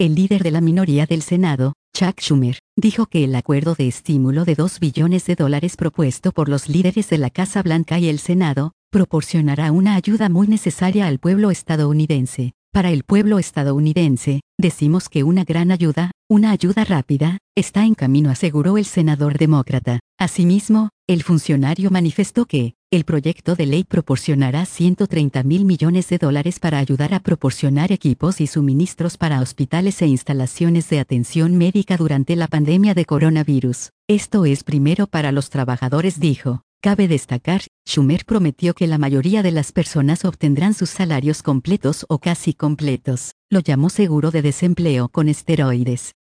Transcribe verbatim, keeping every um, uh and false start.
el líder de la minoría del Senado, Chuck Schumer, dijo que el acuerdo de estímulo de dos billones de dólares propuesto por los líderes de la Casa Blanca y el Senado, proporcionará una ayuda muy necesaria al pueblo estadounidense. Para el pueblo estadounidense, decimos que una gran ayuda, una ayuda rápida, está en camino, aseguró el senador demócrata. Asimismo, el funcionario manifestó que, el proyecto de ley proporcionará ciento treinta mil millones de dólares para ayudar a proporcionar equipos y suministros para hospitales e instalaciones de atención médica durante la pandemia de coronavirus. Esto es primero para los trabajadores, dijo. Cabe destacar, Schumer prometió que la mayoría de las personas obtendrán sus salarios completos o casi completos. Lo llamó seguro de desempleo con esteroides.